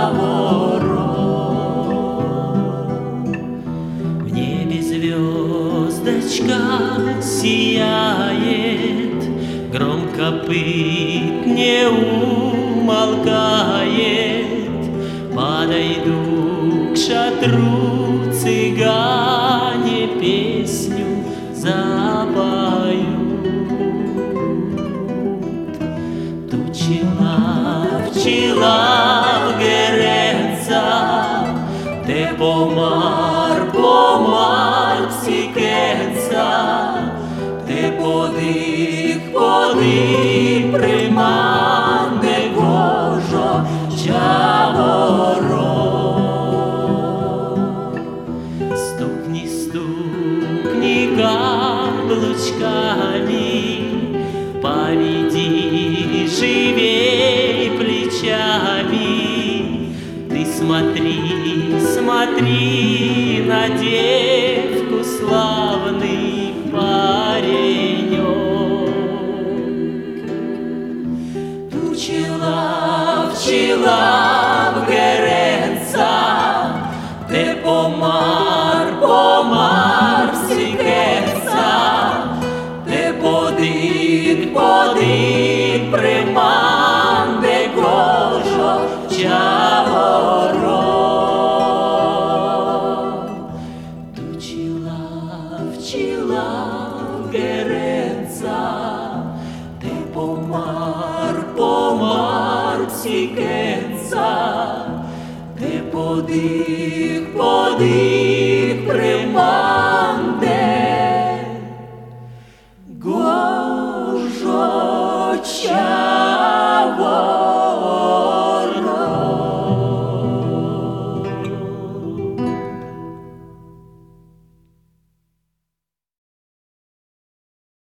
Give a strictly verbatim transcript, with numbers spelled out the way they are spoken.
В небе звездочка сияет, гром копыт не умолкает. Подойду к шатру, цыгане песню запоют. Пчела, пчела греется, те помар, помар псикеца, те подих, подих приманде гожо чаворо. Стукни, стукни каблучками, поведи живей плечами. Ты смотри, смотри на девку, славный паренек. Пчела, пчела греется, те помар, помар псикеца, те подих, подих приманде гожо чаворо. Пчела, пчела греется, те помар, помар псикеца, те подих, подих